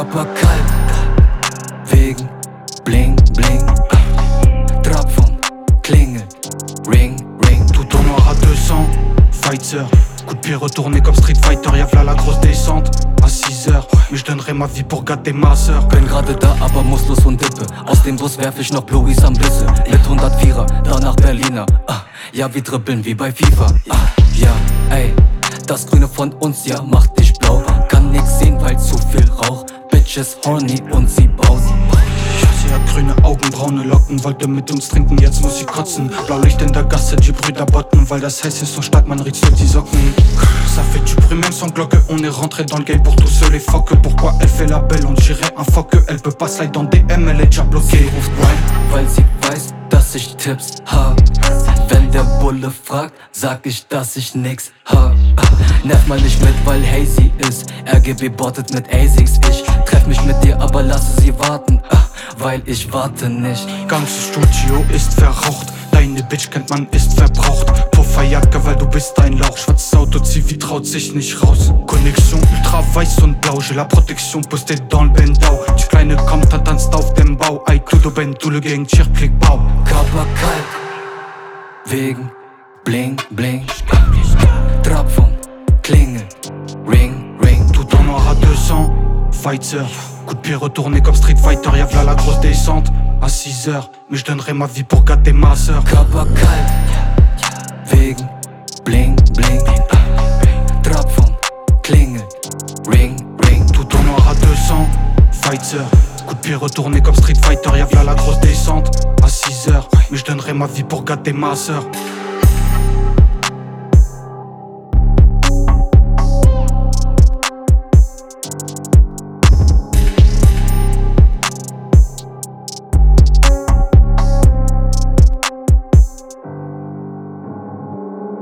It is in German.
Körper kalt, wegen Bling Bling. Drop von Klingel, Ring Ring. Tout en noir à 200, fighter. Coup de pied retourné comme Street Fighter, y'a v'là la grosse descente à 6h, mais je donnerai ma vie pour gâter ma sœur. Bin gerade da, aber muss los und dippe. Aus dem Bus werf ich noch Bluis am Bisse. Mit 104er, danach Berliner. Ja, wir dribbeln wie bei FIFA. Ja, ey, das Grüne von uns, ja, macht dich blau. Kann nix sehen, weil zu viel Rauch. Bitches horny und sie baut. Sie hat grüne Augen, braune Locken, wollte mit uns trinken, jetzt muss sie kotzen. Blaulicht in der Gasse, die Brüder botten, weil das Heiß ist so stark, man riecht so die Socken. Ça fait du bruit même sans glocke, on est rentré dans le game pour tous ceux les phoques. Pourquoi elle fait la belle, on dirait un phoque. Elle peut pas slide dans DM, elle est déjà bloquée. Ruft rein, weil sie weiß, dass ich Tipps hab. Wenn der Bulle fragt, sag ich, dass ich nix hab. Nerv mal nicht mit, weil hazy ist. RGB bottet mit ASICs. Ich treff mich mit dir, aber lasse sie warten, weil ich warte nicht. Ganzes Studio ist verraucht, deine Bitch kennt man, ist verbraucht. Pufferjacke, weil du bist ein Lauch. Schwarzes Auto, Zivi traut sich nicht raus. Connexion ultra weiß und blau, j'ai la protection postée dans le bendau. Die Kleine kommt, tanzt auf dem Bau. Ay, Cludo Ben, tout le gang, tire, klick, bau. Körper kalt, wegen Bling Bling. Drop von Klingel, Ring Ring. Tout en noir à 200, fighter. Coup de pied retourné comme Street Fighter, y'a v'là la grosse descente à 6h, mais je donnerai ma vie pour gâter ma sœur. Körper kalt, wegen Bling Bling. Drop von Klingel, Ring Ring. Tout en noir à 200, fighter. Coup de pied retourné comme Street Fighter, y'a v'là la grosse descente à 6h, mais je donnerai ma vie pour gâter ma sœur.